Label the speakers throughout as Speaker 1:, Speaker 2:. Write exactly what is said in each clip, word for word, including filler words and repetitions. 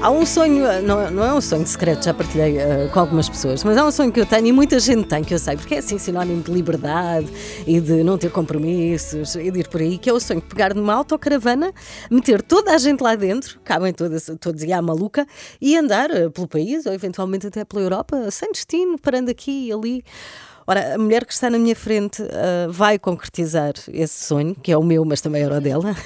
Speaker 1: Há um sonho, não, não é um sonho secreto, já partilhei uh, com algumas pessoas, mas há um sonho que eu tenho e muita gente tem, que eu sei, porque é assim sinónimo de liberdade e de não ter compromissos e de ir por aí, que é o sonho de pegar numa autocaravana, meter toda a gente lá dentro, cabem todas, todos e à maluca, e andar uh, pelo país ou eventualmente até pela Europa, sem destino, parando aqui e ali. Ora, a mulher que está na minha frente uh, vai concretizar esse sonho, que é o meu, mas também era o dela.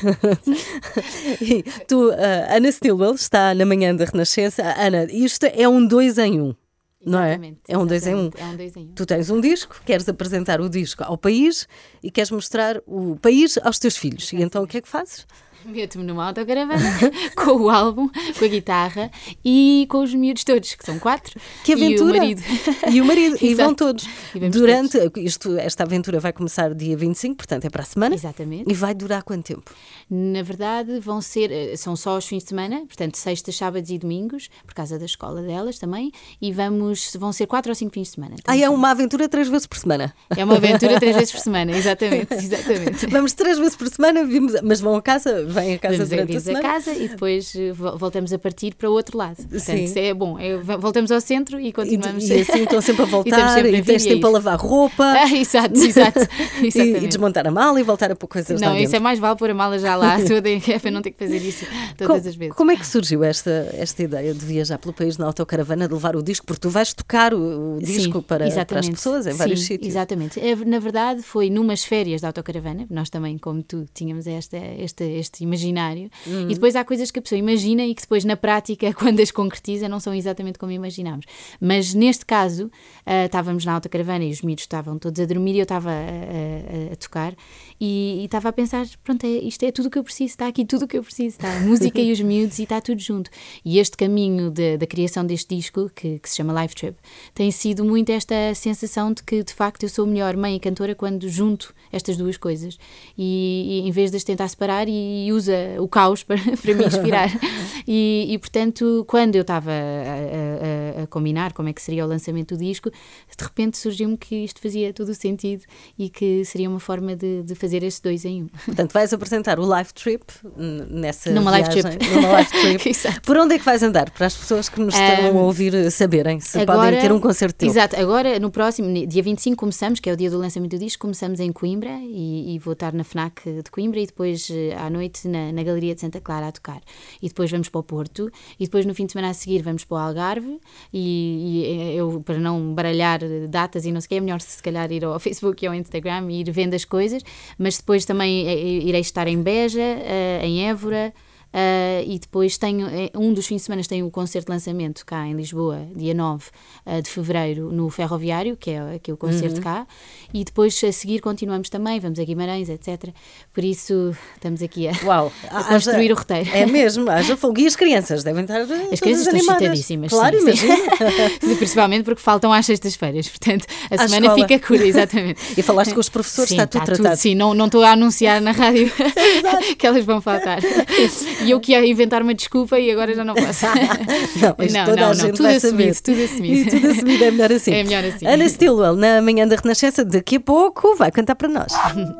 Speaker 1: E tu, uh, Ana Stilwell, está na manhã da Renascença. Ana, isto é um dois em um, não é? É um dois em um.
Speaker 2: É um dois em um.
Speaker 1: Tu tens um disco, queres apresentar o disco ao país e queres mostrar o país aos teus filhos. Exatamente. E então o que é que fazes?
Speaker 2: Meto-me numa autocaravana com o álbum, com a guitarra e com os miúdos todos, que são quatro.
Speaker 1: Que aventura!
Speaker 2: E o marido.
Speaker 1: E o marido. E vão todos.
Speaker 2: E
Speaker 1: Durante,
Speaker 2: todos.
Speaker 1: Isto, esta aventura vai começar dia vinte e cinco, portanto é para a semana.
Speaker 2: Exatamente.
Speaker 1: E vai durar quanto tempo?
Speaker 2: Na verdade, vão ser, são só os fins de semana, portanto, sextas, sábados e domingos, por causa da escola delas também, e vamos, vão ser quatro ou cinco fins de semana.
Speaker 1: Ah, é uma aventura três vezes por semana.
Speaker 2: É uma aventura três vezes por semana, exatamente, exatamente.
Speaker 1: Vamos três vezes por semana, vimos, mas vão a casa, vêm a casa
Speaker 2: Vamos
Speaker 1: durante a semana.
Speaker 2: a casa e depois voltamos a partir para o outro lado. Portanto,
Speaker 1: Sim.
Speaker 2: isso é bom. É, voltamos ao centro e continuamos.
Speaker 1: E, e assim estão sempre a voltar
Speaker 2: e,
Speaker 1: e tens tempo a lavar roupa.
Speaker 2: Ah, exato, exato.
Speaker 1: e, e desmontar a mala e voltar a pôr coisas
Speaker 2: Não,
Speaker 1: lá dentro.
Speaker 2: isso é mais vale pôr a mala já lá, é para não ter que fazer isso todas
Speaker 1: como,
Speaker 2: as vezes.
Speaker 1: Como é que surgiu esta, esta ideia de viajar pelo país na autocaravana, de levar o disco? Porque tu vais tocar o, o disco
Speaker 2: Sim,
Speaker 1: para, para as pessoas em
Speaker 2: Sim,
Speaker 1: vários sítios.
Speaker 2: Exatamente. Na verdade, foi numas férias da autocaravana, nós também, como tu, tínhamos esta, este, este imaginário, uhum. E depois há coisas que a pessoa imagina e que depois na prática, quando as concretiza, não são exatamente como imaginámos. Mas neste caso, uh, estávamos na autocaravana e os miúdos estavam todos a dormir e eu estava a, a, a tocar e, e estava a pensar, pronto, é, isto é tudo o que eu preciso, está aqui tudo o que eu preciso, está a música e os miúdos e está tudo junto. E este caminho de, da criação deste disco, que, que se chama Life Trip, tem sido muito esta sensação de que, de facto, eu sou melhor mãe e cantora quando junto estas duas coisas. E, e em vez de as tentar separar, e, e usa o caos para, para me inspirar. E, e, portanto, quando eu estava a, a, a combinar como é que seria o lançamento do disco, de repente surgiu-me que isto fazia todo o sentido e que seria uma forma de, de fazer este dois em um.
Speaker 1: Portanto, vais apresentar o Life Trip nessa
Speaker 2: numa
Speaker 1: viagem.
Speaker 2: Life Trip.
Speaker 1: Numa Life Trip. Por onde é que vais andar? Para as pessoas que nos estão um, a ouvir saberem se agora, podem ter um concerto teu.
Speaker 2: Exato. Agora, no próximo, dia vinte e cinco começamos, que é o dia do lançamento do disco, começamos em Coimbra e, e vou estar na FNAC de Coimbra e depois à noite na, na Galeria de Santa Clara a tocar. E depois vamos para o Porto e depois no fim de semana a seguir vamos para o Algarve e, e eu, para não baralhar datas e não sei o que, é melhor se calhar ir ao Facebook e ao Instagram e ir vendo as coisas, mas depois também irei estar em Beja, em Évora. Uh, e depois tenho, um dos fins de semana tem o concerto de lançamento cá em Lisboa, dia nove uh, de fevereiro, no Ferroviário, que é aqui o concerto uhum. cá, e depois a seguir continuamos também, vamos a Guimarães, etcétera. Por isso estamos aqui a,
Speaker 1: Uau,
Speaker 2: a construir haja, o roteiro.
Speaker 1: É mesmo, haja fogo. E as crianças devem estar
Speaker 2: As crianças estão
Speaker 1: animadas.
Speaker 2: Excitadíssimas.
Speaker 1: Claro,
Speaker 2: sim, sim. Principalmente porque faltam às sextas-feiras, portanto a
Speaker 1: à
Speaker 2: semana
Speaker 1: escola.
Speaker 2: fica cura, exatamente.
Speaker 1: E falaste com os professores,
Speaker 2: sim,
Speaker 1: está tudo
Speaker 2: está
Speaker 1: tratado.
Speaker 2: Tudo, sim, não, não estou a anunciar na rádio que elas vão faltar. E eu que ia inventar uma desculpa e agora já não posso.
Speaker 1: Não, mas
Speaker 2: não,
Speaker 1: toda
Speaker 2: não,
Speaker 1: a gente
Speaker 2: não. Tudo
Speaker 1: vai
Speaker 2: assumido,
Speaker 1: saber.
Speaker 2: tudo assumido.
Speaker 1: E tudo assumido é melhor assim.
Speaker 2: É melhor assim.
Speaker 1: Ana Stilwell, na manhã da Renascença, daqui a pouco vai cantar para nós.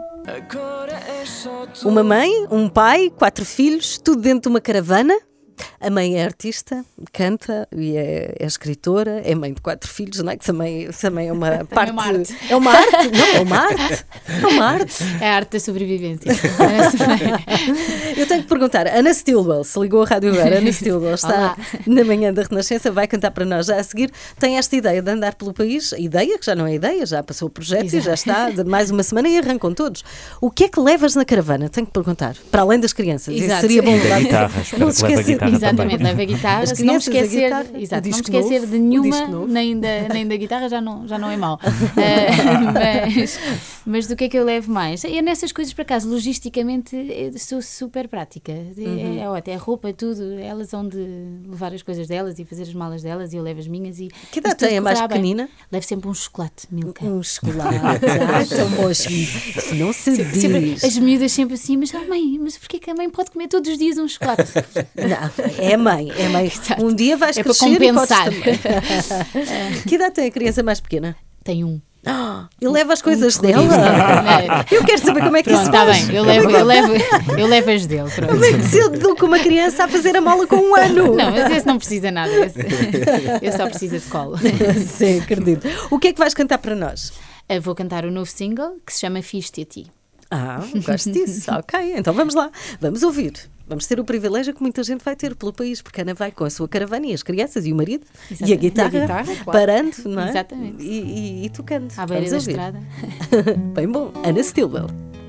Speaker 1: Uma mãe, um pai, quatro filhos, tudo dentro de uma caravana. A mãe é artista, canta e é, é escritora, é mãe de quatro filhos, não é? Que também, também é uma parte.
Speaker 2: É uma arte.
Speaker 1: É uma arte? Não, é uma arte. É uma arte.
Speaker 2: É a arte da sobrevivência.
Speaker 1: Eu tenho que perguntar, Ana Stilwell, se ligou a rádio agora, Ana Stilwell está
Speaker 2: Olá.
Speaker 1: na manhã da Renascença, vai cantar para nós já a seguir. Tem esta ideia de andar pelo país, ideia que já não é ideia, já passou o projeto Exato. E já está de mais uma semana e arrancam todos. O que é que levas na caravana? Tenho que perguntar, para além das crianças.
Speaker 2: Exato.
Speaker 1: Isso seria bom
Speaker 3: levar guitarras, não se esquecer. Guitarra
Speaker 2: Exatamente,
Speaker 3: também.
Speaker 2: leva a guitarra.
Speaker 1: As
Speaker 2: Se não me
Speaker 1: crianças,
Speaker 2: esquecer,
Speaker 1: a guitarra,
Speaker 2: exato,
Speaker 1: o
Speaker 2: não me
Speaker 1: disco
Speaker 2: esquecer
Speaker 1: novo,
Speaker 2: de
Speaker 1: o
Speaker 2: nenhuma,
Speaker 1: disco novo.
Speaker 2: nem da, nem da guitarra, já não, já não é mau. Uh, mas, mas do que é que eu levo mais? É nessas coisas, por acaso, logisticamente, eu sou super prática. Uhum. É, até a roupa, tudo, elas vão de levar as coisas delas e fazer as malas delas e eu levo as minhas. E,
Speaker 1: que idade tem? É mais pequenina?
Speaker 2: Bem. Levo sempre um chocolate, Milka.
Speaker 1: Um chocolate. Ah, então, moço, isso não se diz.
Speaker 2: Sempre, as miúdas sempre assim, mas oh, mãe, mas porquê que a mãe pode comer todos os dias um chocolate?
Speaker 1: Não, é mãe, é mãe. Um dia vais
Speaker 2: é
Speaker 1: crescer
Speaker 2: para compensar.
Speaker 1: e podes também. Que idade tem a criança mais pequena?
Speaker 2: Tem um.
Speaker 1: Oh, e leva as coisas dela? Eu quero saber como é que
Speaker 2: Pronto,
Speaker 1: isso
Speaker 2: está
Speaker 1: faz.
Speaker 2: bem, eu levo, eu, levo, eu levo as dele. Pronto.
Speaker 1: Como é que se educa uma criança a fazer a mala com um ano?
Speaker 2: Não, mas esse não precisa nada. Esse, eu só preciso de colo.
Speaker 1: Sim, acredito. O que é que vais cantar para nós?
Speaker 2: Eu vou cantar o novo single que se chama Fiz-te a Ti.
Speaker 1: Ah, gosto disso. Ok, então vamos lá. Vamos ouvir. Vamos ter o privilégio que muita gente vai ter pelo país, porque a Ana vai com a sua caravana e as crianças e o marido
Speaker 2: Exatamente.
Speaker 1: e a guitarra,
Speaker 2: E a guitarra, claro.
Speaker 1: parando, não é?
Speaker 2: Exatamente.
Speaker 1: E, e, e tocando.
Speaker 2: À beira
Speaker 1: Vamos
Speaker 2: da
Speaker 1: ouvir.
Speaker 2: estrada.
Speaker 1: Bem bom. Ana Stilwell.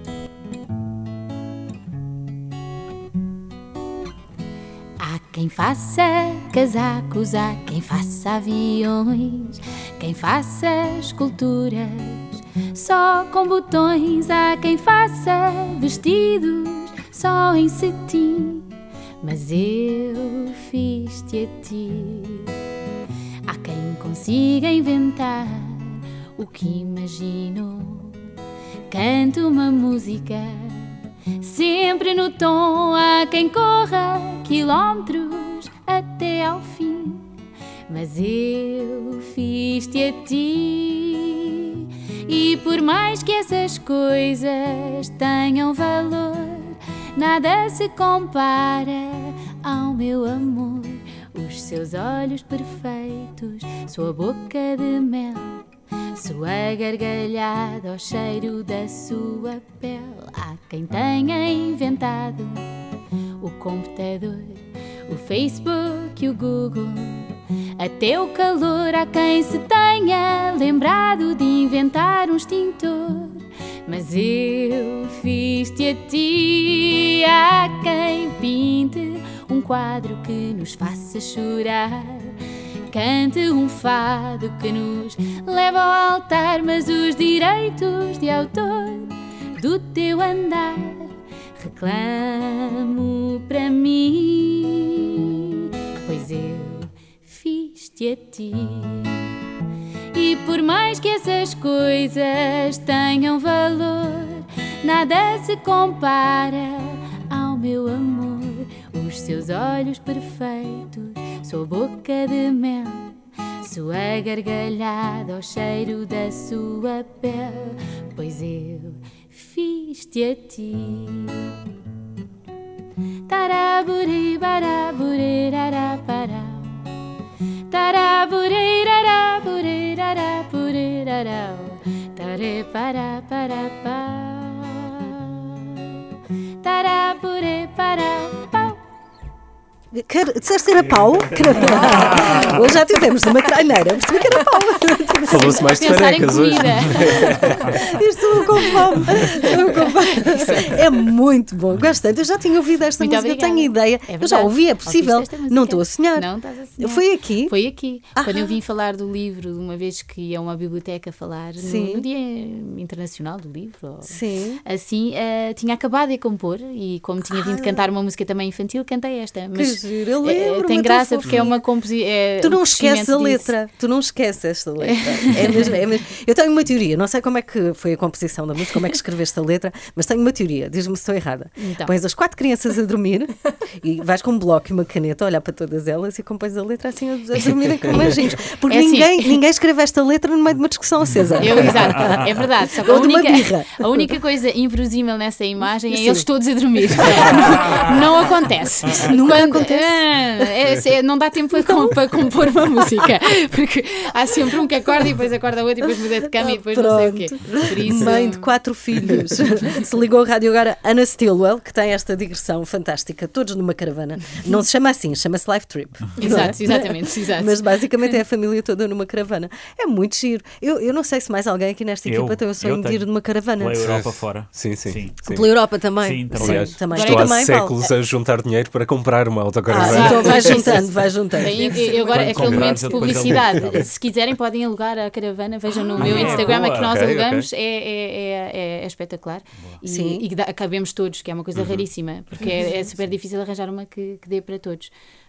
Speaker 2: Há quem faça casacos, há quem faça aviões, quem faça esculturas só com botões, há quem faça vestidos só em cetim, mas eu fiz-te a ti. Há quem consiga inventar o que imaginou, cante uma música sempre no tom, há quem corra quilómetros até ao fim, mas eu fiz-te a ti. E por mais que essas coisas tenham valor, nada se compara ao meu amor. Os seus olhos perfeitos, sua boca de mel, sua gargalhada, o cheiro da sua pele. Há quem tenha inventado o computador, o Facebook e o Google, até o calor. Há quem se tenha lembrado de inventar um extintor, mas eu fiz-te a ti. Há quem pinte um quadro que nos faça chorar, cante um fado que nos leva ao altar, mas os direitos de autor do teu andar reclamo para mim, pois eu fiz-te a ti. E por mais que essas coisas tenham valor, nada se compara ao meu amor. Os seus olhos perfeitos, sua boca de mel, sua gargalhada, o cheiro da sua pele, pois eu fiz-te a ti. Taraburi, baraburi, raraparau. Taraburi, raraburi, rarapuri, rarau. Tare, para, para, pau. Taraburi, para, pau.
Speaker 1: Quer, disseste que era pau? Que era pau. Hoje já tivemos numa traineira, percebi que era pau.
Speaker 4: Falou-se mais de
Speaker 2: Pensar em
Speaker 4: fanecas hoje.
Speaker 2: comida.
Speaker 1: Estou com fome. Estou com fome. É muito bom, gosto tanto. Eu já tinha ouvido esta
Speaker 2: Muito
Speaker 1: música, eu
Speaker 2: obrigada.
Speaker 1: tenho ideia.
Speaker 2: É
Speaker 1: eu já
Speaker 2: verdade.
Speaker 1: ouvi, é possível.
Speaker 2: Ouviste esta música?
Speaker 1: Não estou a sonhar.
Speaker 2: Não estás a sonhar.
Speaker 1: Foi aqui?
Speaker 2: Foi aqui.
Speaker 1: Ah.
Speaker 2: Quando eu vim falar do livro, de uma vez que ia a uma biblioteca falar,
Speaker 1: Sim.
Speaker 2: no, no Dia Internacional do Livro, ou-
Speaker 1: Sim.
Speaker 2: assim, eh, tinha acabado de compor e como tinha vindo
Speaker 1: Ah.
Speaker 2: cantar uma música também infantil, cantei esta.
Speaker 1: Que
Speaker 2: Mas
Speaker 1: giro, eu
Speaker 2: eh,
Speaker 1: lembro-me,
Speaker 2: tem
Speaker 1: é tão
Speaker 2: graça porque é
Speaker 1: fofinho.
Speaker 2: uma composição.
Speaker 1: Tu não esqueces a letra, tu não esqueces esta letra. É mesmo, é mesmo. Eu tenho uma teoria, não sei como é que foi a composição da música, como é que escreveste a letra, mas tenho uma teoria, diz-me se estou errada.
Speaker 2: Então.
Speaker 1: Pões as quatro crianças a dormir e vais com um bloco e uma caneta a olhar para todas elas e compões a letra assim a, a dormirem como anjinhos. Porque
Speaker 2: É assim.
Speaker 1: ninguém, ninguém escreve esta letra no meio de uma discussão acesa.
Speaker 2: Eu, exato, é verdade. Só que a
Speaker 1: Ou de uma
Speaker 2: única,
Speaker 1: birra.
Speaker 2: a única coisa inverosímil nessa imagem é
Speaker 1: Sim.
Speaker 2: eles todos a dormir. não, não acontece.
Speaker 1: nunca
Speaker 2: Quando-
Speaker 1: acontece.
Speaker 2: Ah, é- é- não dá tempo para, com- para compor uma música. Porque há sempre um que acorda e depois acorda outro e depois muda de cama e depois não sei o quê. Por isso,
Speaker 1: Mãe de quatro filhos. Se ligou ao rádio agora, Ana Stilwell, que tem esta digressão fantástica, todos numa caravana. Não se chama assim, chama-se Life Trip.
Speaker 2: Exato, exatamente, exato.
Speaker 1: Mas basicamente é a família toda numa caravana. É muito giro. Eu, eu não sei se mais alguém aqui nesta
Speaker 3: Eu-
Speaker 1: equipa tem o sonho
Speaker 3: eu
Speaker 1: de ir
Speaker 3: tenho.
Speaker 1: numa caravana.
Speaker 3: Pela Europa fora.
Speaker 4: Sim, sim.
Speaker 3: Sim.
Speaker 4: sim.
Speaker 1: Pela Europa também.
Speaker 3: Sim, também.
Speaker 4: Aliás,
Speaker 1: também.
Speaker 4: estou há
Speaker 1: também, Paulo.
Speaker 4: séculos a juntar dinheiro para comprar uma
Speaker 1: Ah,
Speaker 4: autocaravana.
Speaker 1: então vai
Speaker 2: Exato.
Speaker 1: juntando, vai juntando.
Speaker 2: Bem, eu- agora,
Speaker 3: Quando
Speaker 2: aquele
Speaker 3: comprares,
Speaker 2: momento de
Speaker 3: eu depois
Speaker 2: publicidade,
Speaker 3: dou-me.
Speaker 2: se quiserem podem alugar a caravana, vejam no
Speaker 3: Ah,
Speaker 2: meu
Speaker 3: é,
Speaker 2: Instagram,
Speaker 3: boa.
Speaker 2: a que nós
Speaker 4: Ok,
Speaker 2: alugamos, é, é, é, é espetacular. E,
Speaker 1: Sim.
Speaker 2: e que dá- cabemos todos, que é uma coisa raríssima, porque é, é super difícil arranjar uma que, que dê para todos.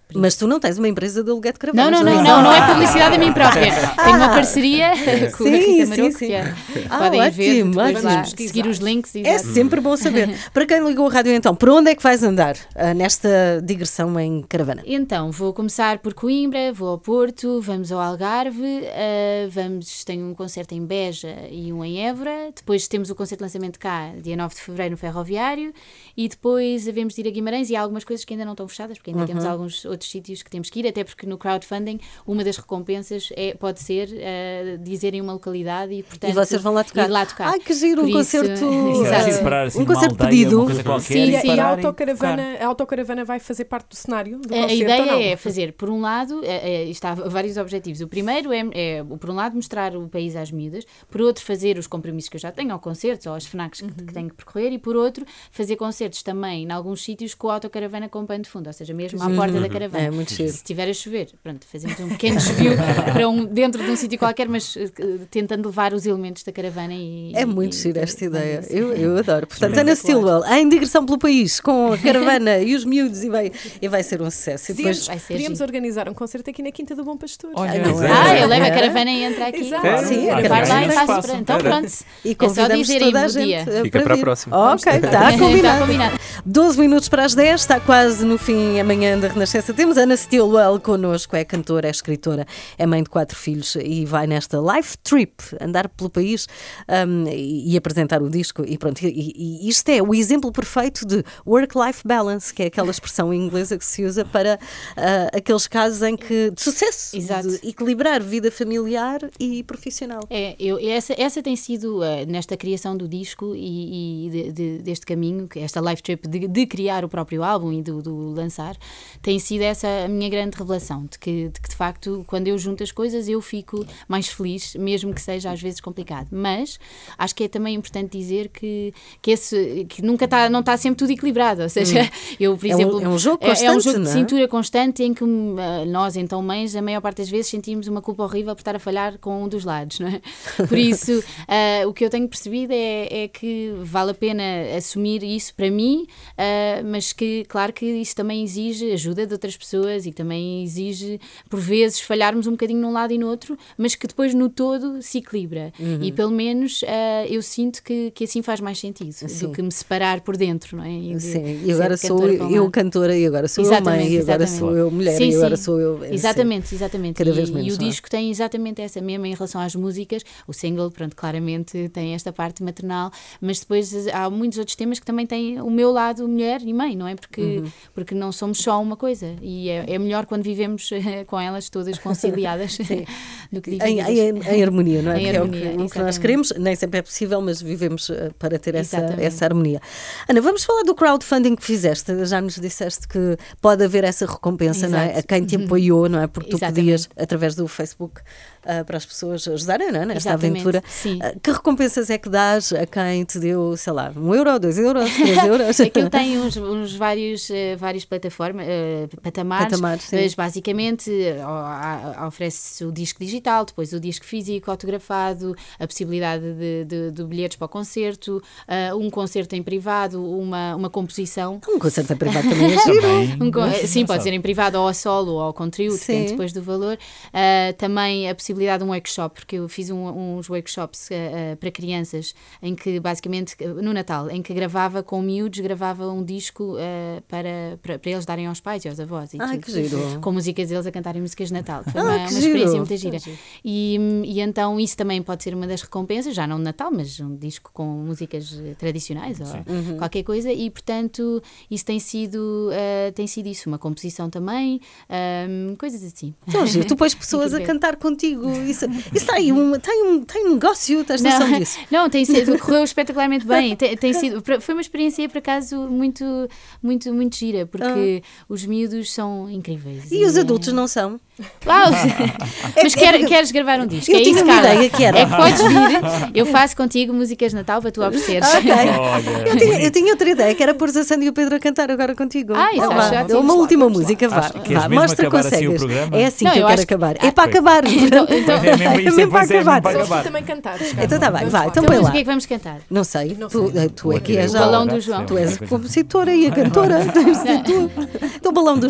Speaker 1: Mas tu não tens uma empresa de aluguer de
Speaker 2: Não,
Speaker 1: caravanas?
Speaker 2: não, não, não, não é publicidade a mim própria. Tenho uma parceria com
Speaker 1: Sim,
Speaker 2: a Rita
Speaker 1: sim,
Speaker 2: Maroco,
Speaker 1: sim.
Speaker 2: que é,
Speaker 1: Ah,
Speaker 2: podem ir ver,
Speaker 1: ótimo,
Speaker 2: depois
Speaker 1: ótimo.
Speaker 2: lá,
Speaker 5: Pesquisar.
Speaker 2: seguir os links.
Speaker 1: É
Speaker 2: exato.
Speaker 1: sempre bom saber. Para quem ligou a rádio então, por onde é que vais andar ah, nesta digressão em caravana?
Speaker 2: Então, vou começar por Coimbra, vou ao Porto, vamos ao Algarve, uh, vamos, tenho um concerto em Beja e um em Évora, depois temos o concerto de lançamento cá, dia nove de fevereiro no Ferroviário, e depois havemos de ir a Guimarães, e há algumas coisas que ainda não estão fechadas, porque ainda
Speaker 1: Uhum.
Speaker 2: temos alguns outros sítios que temos que ir, até porque no crowdfunding uma das recompensas é, pode ser uh, dizerem uma localidade e, portanto,
Speaker 1: E vocês vão lá tocar.
Speaker 2: ir lá tocar.
Speaker 1: Ai, que giro, um
Speaker 2: Por isso-
Speaker 1: concerto.
Speaker 2: Exato.
Speaker 3: Sim, parar, assim,
Speaker 1: um
Speaker 3: numa
Speaker 1: concerto
Speaker 3: aldeia,
Speaker 1: pedido.
Speaker 3: uma coisa qualquer,
Speaker 2: Sim,
Speaker 3: e
Speaker 2: sim.
Speaker 5: E a
Speaker 3: parar
Speaker 5: autocaravana, a autocaravana vai fazer parte do cenário do
Speaker 2: A
Speaker 5: concerto
Speaker 2: ideia
Speaker 5: ou não?
Speaker 2: é fazer, por um lado, é, é, está há vários objetivos. O primeiro é, é, por um lado, mostrar o país às miúdas, por outro, fazer os compromissos que eu já tenho, ao concertos ou aos FNACs que,
Speaker 5: Uhum.
Speaker 2: que tenho que percorrer, e por outro, fazer concertos também em alguns sítios com a autocaravana com pano de fundo, ou seja, mesmo à porta da caravana.
Speaker 1: É muito giro.
Speaker 2: Se estiver a chover, pronto, fazemos um pequeno desvio para um, dentro de um sítio qualquer, mas uh, tentando levar os elementos da caravana e...
Speaker 1: É muito
Speaker 2: e,
Speaker 1: giro
Speaker 2: e-
Speaker 1: esta
Speaker 2: e-
Speaker 1: ideia.
Speaker 2: e-
Speaker 1: Eu, eu adoro. Portanto,
Speaker 2: Sim.
Speaker 1: Ana Stilwell, em digressão pelo país, com a caravana e os miúdos, e vai, e vai ser um sucesso. E depois,
Speaker 2: Vai ser
Speaker 5: Podíamos
Speaker 2: giro.
Speaker 5: organizar um concerto aqui na Quinta do Bom Pastor.
Speaker 3: Olha,
Speaker 1: Ah, não é?
Speaker 2: Ah, eu levo a
Speaker 1: É.
Speaker 2: caravana e entra aqui.
Speaker 5: Exato.
Speaker 3: Claro.
Speaker 1: Sim,
Speaker 3: Olha,
Speaker 1: a
Speaker 2: Vai lá
Speaker 1: caravana
Speaker 2: e
Speaker 1: é
Speaker 2: faço
Speaker 3: espaço.
Speaker 2: pronto. Então
Speaker 3: Era.
Speaker 2: pronto.
Speaker 1: e
Speaker 2: É só
Speaker 1: convidamos
Speaker 2: dizerem
Speaker 1: toda a
Speaker 2: o
Speaker 1: gente
Speaker 2: dia.
Speaker 1: uh,
Speaker 4: Fica para a
Speaker 1: vir.
Speaker 4: próxima.
Speaker 1: Ok, está
Speaker 2: Está
Speaker 1: combinado.
Speaker 2: combinado.
Speaker 1: doze minutos para as dez, está quase no fim amanhã da Renascença. Temos Ana Stilwell connosco, é cantora, é escritora, é mãe de quatro filhos e vai nesta life trip, andar pelo país um, e, e apresentar o disco. E pronto, e, e isto é o exemplo perfeito de work-life balance, que é aquela expressão inglesa que se usa para uh, aqueles casos em que, de sucesso,
Speaker 2: Exato.
Speaker 1: de equilibrar vida familiar e profissional.
Speaker 2: É, eu, essa, essa tem sido, uh, nesta criação do disco e, e de, de, deste caminho, que esta life trip de, de criar o próprio álbum e do, do lançar, tem sido essa a minha grande revelação, de que, de que de facto, quando eu junto as coisas, eu fico mais feliz, mesmo que seja às vezes complicado. Mas acho que é também importante dizer que, que, esse, que nunca está, não está sempre tudo equilibrado. Ou seja, eu, por
Speaker 1: É um-
Speaker 2: exemplo,
Speaker 1: é um jogo
Speaker 2: é, é um
Speaker 1: constante,
Speaker 2: jogo de
Speaker 1: não é?
Speaker 2: cintura constante em que hum, nós, então mães, a maior parte das vezes sentimos uma culpa horrível por estar a falhar com um dos lados, não é? Por isso, uh, o que eu tenho percebido é, é que vale a pena assumir isso para mim, uh, mas que, claro que isso também exige ajuda de outras pessoas e também exige, por vezes, falharmos um bocadinho num lado e no outro, mas que depois no todo se equilibra.
Speaker 1: Uhum.
Speaker 2: E pelo menos uh, eu sinto que, que assim faz mais sentido
Speaker 1: Sim.
Speaker 2: do que me separar por dentro, não é? E de
Speaker 1: Sim, e
Speaker 2: ser
Speaker 1: agora sou
Speaker 2: cantora para um
Speaker 1: eu
Speaker 2: lado.
Speaker 1: cantora, e agora sou eu mãe,
Speaker 2: Exatamente,
Speaker 1: e agora
Speaker 2: exatamente.
Speaker 1: sou eu mulher,
Speaker 2: Sim,
Speaker 1: e agora
Speaker 2: sim.
Speaker 1: sou eu. sim.
Speaker 2: Exatamente, exatamente.
Speaker 1: Cada
Speaker 2: e,
Speaker 1: vez menos,
Speaker 2: e o
Speaker 1: não é?
Speaker 2: disco tem exatamente essa mesma em relação às músicas. O single, pronto, claramente tem esta parte maternal, mas depois há muitos outros temas que também têm o meu lado mulher e mãe, não é? Porque,
Speaker 1: Uhum.
Speaker 2: porque não somos só uma coisa. E é, é melhor quando vivemos eh, com elas todas conciliadas do que
Speaker 1: Em,
Speaker 2: divididas.
Speaker 1: em, em harmonia, não é?
Speaker 2: Em
Speaker 1: Que é o
Speaker 2: harmonia,
Speaker 1: que, o que nós
Speaker 2: exatamente.
Speaker 1: queremos, nem sempre é possível, mas vivemos uh, para ter essa,
Speaker 2: Exatamente.
Speaker 1: essa harmonia. Ana, vamos falar do crowdfunding que fizeste. Já nos disseste que pode haver essa recompensa, não é?
Speaker 2: Exato.
Speaker 1: A quem te apoiou, não é? Porque tu
Speaker 2: Exatamente.
Speaker 1: podias, através do Facebook, uh, para as pessoas ajudarem, não é? Nesta
Speaker 2: Exatamente,
Speaker 1: aventura.
Speaker 2: sim.
Speaker 1: Uh, que recompensas é que dás a quem te deu, sei lá, um euro, dois euros, três euros?
Speaker 2: Aquilo tem uns, uns vários, eh, várias plataformas, eh, patamares,
Speaker 1: Patamares, sim.
Speaker 2: mas basicamente eh, o- a- a- oferece o disco digital, depois o disco físico autografado, a possibilidade de, de, de bilhetes para o concerto, eh, um concerto em privado, uma, uma composição.
Speaker 1: Um concerto em privado também é giro.
Speaker 3: Também.
Speaker 2: Um co-
Speaker 3: Mas,
Speaker 2: sim,
Speaker 3: não
Speaker 2: pode
Speaker 3: sabe.
Speaker 2: ser em privado ou a solo ou ao conteúdo,
Speaker 1: Sim.
Speaker 2: depende depois do valor. Uh, também a possibilidade de um workshop, porque eu fiz um- uns workshops uh, uh, para crianças, em que basicamente, no Natal, em que gravava com miúdos, gravava um disco uh, para, para, para eles darem aos pais e aos avós. E
Speaker 1: Ai,
Speaker 2: tudo.
Speaker 1: que giro.
Speaker 2: Com músicas deles a cantarem músicas de Natal. Foi
Speaker 1: Ah,
Speaker 2: uma,
Speaker 1: que
Speaker 2: uma
Speaker 1: giro.
Speaker 2: experiência muito gira.
Speaker 1: Que giro.
Speaker 2: E, e então isso também pode ser uma das recompensas, já não de Natal, mas um disco com músicas eh, tradicionais ou
Speaker 1: Uhum.
Speaker 2: qualquer coisa, e portanto isso tem sido, uh, tem sido isso, uma composição também, um, coisas assim.
Speaker 1: Então, giro. Tu pões pessoas a
Speaker 2: Tem que ver.
Speaker 1: cantar contigo. Isso, isso tem, um, tem, um, tem um negócio, tens noção disso?
Speaker 2: Não, tem sido, correu espetacularmente bem. Tem, tem sido, foi uma experiência, por acaso, muito, muito, muito gira, porque os miúdos são incríveis.
Speaker 1: E os
Speaker 2: é-
Speaker 1: adultos não são?
Speaker 2: Uau! Mas
Speaker 1: É-
Speaker 2: quer,
Speaker 1: é-
Speaker 2: queres gravar um disco?
Speaker 1: Eu
Speaker 2: é
Speaker 1: tinha
Speaker 2: isso,
Speaker 1: uma
Speaker 2: Carla.
Speaker 1: ideia que era.
Speaker 2: É que podes vir, eu faço contigo músicas de Natal para tu ofereceres.
Speaker 1: Ok.
Speaker 3: Olha.
Speaker 1: Eu tinha, eu tinha outra ideia, que era pôr a Sandra e o Pedro a cantar agora contigo.
Speaker 2: Ah, isso
Speaker 1: Vá,
Speaker 2: acho
Speaker 1: vá,
Speaker 2: ótimo.
Speaker 1: uma
Speaker 5: Vamos
Speaker 1: última
Speaker 5: lá, vamos
Speaker 1: música, vá.
Speaker 3: Acho que queres
Speaker 1: vá
Speaker 3: mesmo
Speaker 1: mostra que
Speaker 3: acabar assim o
Speaker 1: consegues.
Speaker 3: programa?
Speaker 1: É assim
Speaker 2: Não,
Speaker 1: que eu
Speaker 2: eu
Speaker 1: quero
Speaker 2: acho que-
Speaker 1: acabar. É para acabar.
Speaker 2: Então, então,
Speaker 3: Pois é, mesmo, isso
Speaker 1: É mesmo para
Speaker 3: pois é, mesmo
Speaker 1: acabar.
Speaker 3: para
Speaker 5: Só tu
Speaker 3: acabar.
Speaker 5: também cantares.
Speaker 1: Então tá bem,
Speaker 5: Vamos
Speaker 1: vai,
Speaker 5: lá.
Speaker 1: então
Speaker 2: então
Speaker 1: põe
Speaker 2: mas
Speaker 1: lá.
Speaker 2: o que é que vamos cantar?
Speaker 1: Não sei,
Speaker 5: Não
Speaker 1: tu,
Speaker 5: sei.
Speaker 1: tu é que
Speaker 3: O
Speaker 1: és
Speaker 2: balão
Speaker 1: já.
Speaker 2: do João.
Speaker 1: Tu és a compositora e a cantora. Tens de ser tu. Então, o balão do João.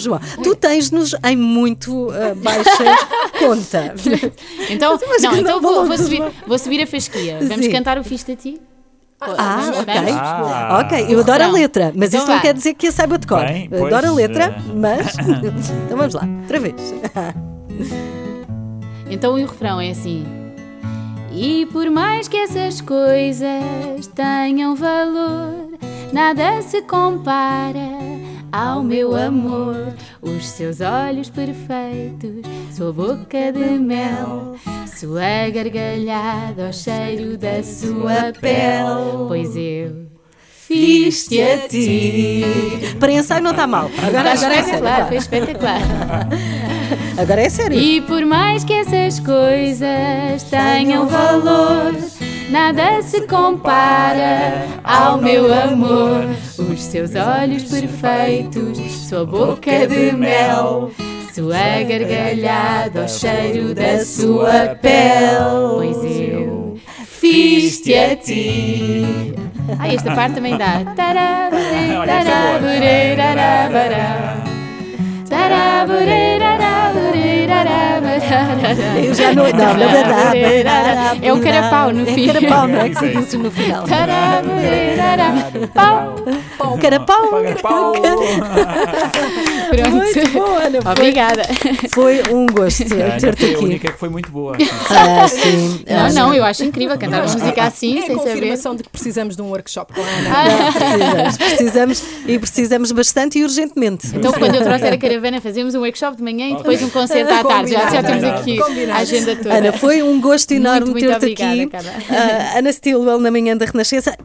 Speaker 1: João. Tu tens-nos em muito uh, baixa conta.
Speaker 2: Então,
Speaker 1: Mas
Speaker 2: não,
Speaker 1: que
Speaker 2: então
Speaker 1: não
Speaker 2: vou,
Speaker 1: vou
Speaker 2: vou,
Speaker 1: logo,
Speaker 2: subir,
Speaker 1: João.
Speaker 2: vou subir a fasquia. Vamos
Speaker 1: Sim.
Speaker 2: cantar o Fiz-te a ti?
Speaker 1: Ah,
Speaker 2: Vamos,
Speaker 1: ok.
Speaker 2: vamos?
Speaker 3: Ah.
Speaker 1: Ok, eu adoro a
Speaker 2: Refrão.
Speaker 1: letra, mas
Speaker 2: Então
Speaker 1: isso não
Speaker 2: vá.
Speaker 1: quer dizer que a saiba de cor.
Speaker 3: Bem,
Speaker 1: Eu adoro a
Speaker 3: pois,
Speaker 1: letra,
Speaker 3: eh.
Speaker 1: mas. Então vamos lá, outra vez.
Speaker 2: Então o refrão é assim: e por mais que essas coisas tenham valor, nada se compara ao meu amor. Os seus olhos perfeitos, sua boca de mel, sua gargalhada, o cheiro da sua pele. Pois eu fiz-te a ti.
Speaker 1: Para ensaio não está mal. Agora,
Speaker 2: Está
Speaker 1: agora é sério.
Speaker 2: espetacular,
Speaker 1: vá.
Speaker 2: foi espetacular.
Speaker 1: Agora é sério.
Speaker 2: E por mais que essas coisas tenham valor, nada se compara ao meu amor. Os seus olhos perfeitos, sua boca de mel, sua gargalhada, o cheiro da sua pele. Pois eu fiz-te a ti. Ah, esta parte também dá.
Speaker 1: Eu já não. Não, não, não,
Speaker 2: É um carapau no fim.
Speaker 1: É carapau, não é? Que
Speaker 3: Isso,
Speaker 1: se
Speaker 3: isso.
Speaker 1: diz no final.
Speaker 2: Pau.
Speaker 1: Carapau.
Speaker 3: Pau.
Speaker 2: Pronto.
Speaker 1: Muito bom, Ana. Foi,
Speaker 2: Obrigada.
Speaker 1: foi um gosto
Speaker 3: A Ana
Speaker 1: ter-te
Speaker 3: foi a
Speaker 1: aqui.
Speaker 3: única que foi muito boa.
Speaker 1: Ah, sim.
Speaker 2: Não,
Speaker 1: Ah,
Speaker 2: não, eu acho incrível cantar uma música assim,
Speaker 5: É a
Speaker 2: sem saber.
Speaker 5: confirmação de que precisamos de um workshop com a Ana.
Speaker 2: Ah,
Speaker 1: Precisamos, precisamos e precisamos bastante e urgentemente.
Speaker 2: então, quando eu trouxer a caravana, fazemos um workshop de manhã e depois um concerto à tarde. Já, já temos aqui
Speaker 5: Combinado.
Speaker 2: a agenda toda.
Speaker 1: Ana, foi um gosto enorme
Speaker 2: Muito, muito
Speaker 1: ter-te
Speaker 2: obrigada,
Speaker 1: aqui.
Speaker 2: Carla.
Speaker 1: Ah, Ana Stilwell na manhã da Renascença.